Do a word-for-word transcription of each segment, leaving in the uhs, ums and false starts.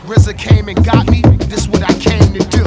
R Z A came and got me, this what I came to do.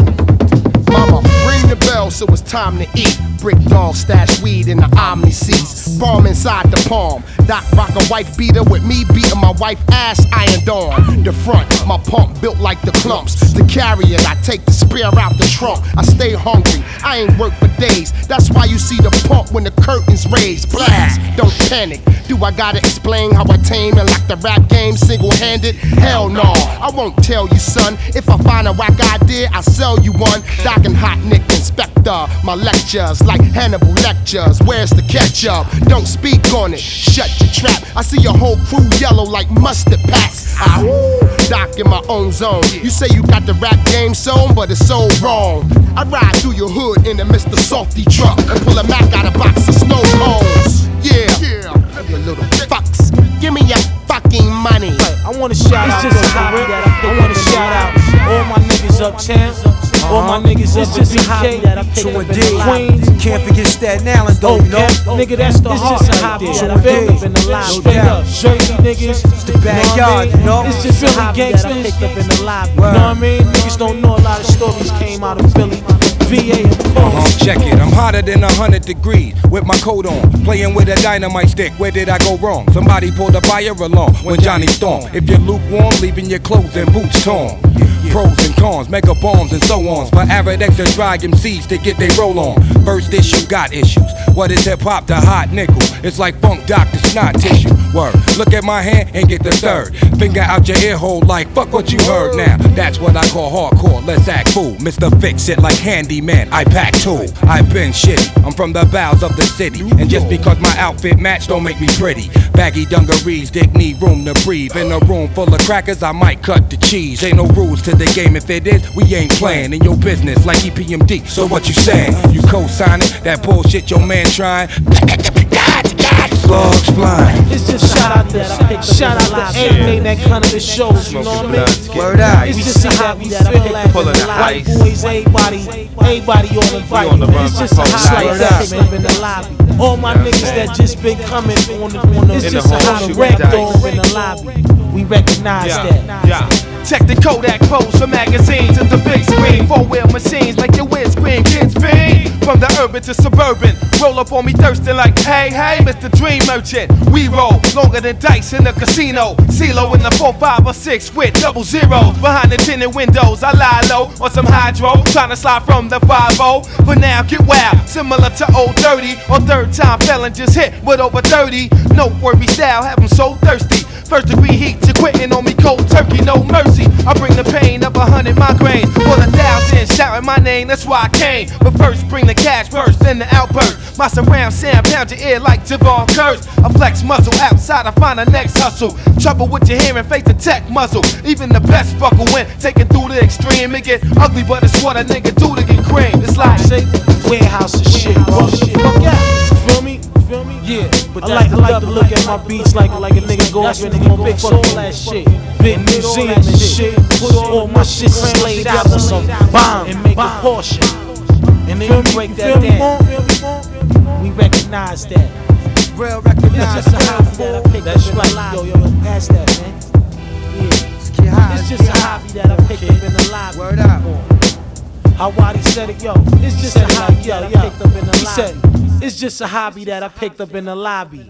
Mama, ring the bell so it's time to eat. Brick dog stash weed in the Omni seats. Bomb inside the palm. Doc rock a wife beater with me beating my wife ass ironed on. The front, my pump built like the clumps. To carry it, I take the spear out the trunk. I stay hungry, I ain't worked for days. That's why you see the pump when the curtains raised. Blast, don't panic. Do I gotta explain how I tame and lock the rap game single-handed? Hell no, I won't tell you, son. If I find a whack idea, I'll sell you one. Doc and Hot Nick Inspector, my lectures like Hannibal lectures. Where's the ketchup? Don't speak on it, shut your trap. I see your whole crew yellow like mustard packs. Ah, Doc in my own zone. You say you got the rap game sewn, but it's so wrong. I ride through your hood in a Mister Softy truck and pull a Mac out of box of snow cones. Yeah, yeah, you little fucks. Give me your fucking money. I wanna shout out, just I wanna shout out all my niggas uptown, all my niggas up in B K, True indeed. Queens. Can't forget Staten Island though, you know. Nigga, that's the heart right there. True indeed. Straight up, Jersey niggas, it's the backyard, you know. It's just Philly gangsters. You know what I mean? Niggas don't know a lot of stories came out of Philly. V A uh-huh, check it, I'm hotter than a hundred degrees with my coat on, playing with a dynamite stick. Where did I go wrong? Somebody pulled a fire alarm when Johnny stormed. If you're lukewarm, leaving your clothes and boots torn. Pros and cons, mega bombs and so on. For avid extra dry M Cs to get they roll on. First issue got issues. What is hip hop? The hot nickel. It's like funk doctor snot tissue. Word. Look at my hand and get the third finger out your ear hole like fuck what you heard now. That's what I call hardcore. Let's act fool. Mister Fix It like handyman. I pack tool. I've been shitty. I'm from the bowels of the city, and just because my outfit match don't make me pretty. Baggy dungarees, dick need room to breathe. In a room full of crackers, I might cut the cheese. Ain't no rules to the game. If it is, we ain't playing in your business like E P M D. So what you saying? You co-signing that bullshit your man trying? Slugs flying. It's just shout out to shout out to everything that kind of the shows. You know what I mean? Word out. It's just a hobby that I feel like boys, everybody, everybody on the fight. It's just a hobby that I picked up in the lobby. All my niggas that just been coming on the on the. It's just a hobby rap dog in the lobby. We recognize that. Yeah. Check the Kodak pose for magazines and the big screen. Four-wheel machines like your windscreen. Kids fiend from the urban to suburban. Roll up on me thirsting like, hey, hey, Mister Dream Merchant. We roll longer than dice in the casino. CeeLo in the four, five, or six with double zeros. Behind the tinted windows, I lie low on some hydro. Trying to slide from the five oh. For now, get wild. Similar to Old Dirty. Or third time felon just hit with over thirty. No worry style, have them so thirsty. First degree heat, you're quitting on me cold turkey, no mercy. I bring the pain of a hundred migraines for the thousand, shouting my name, that's why I came. But first bring the cash first, then the outburst. My surround sound pound your ear like Javon Curse. I flex muscle outside, I find the next hustle. Trouble with your hearing, face the tech muzzle. Even the best buckle when taken through the extreme. It get ugly, but it's what a nigga do to get cream. It's like say warehouse and shit, bro. Fuck yeah, you feel me? Feel me? Yeah, but I like, I like to look at my beats like like a nigga go up and go fix all that shit. Big museum and shit. Put all my shit laid out on some bomb and make a portion. And then we break that down. We recognize that. Real recognize that. That's right. Yo, yo, pass that, man. Yeah. It's just a hobby that I picked up in the lobby. Word out. How Waddy said it, yo. It's just a hobby that I picked up in the lobby. It's just a hobby that I picked up in the lobby.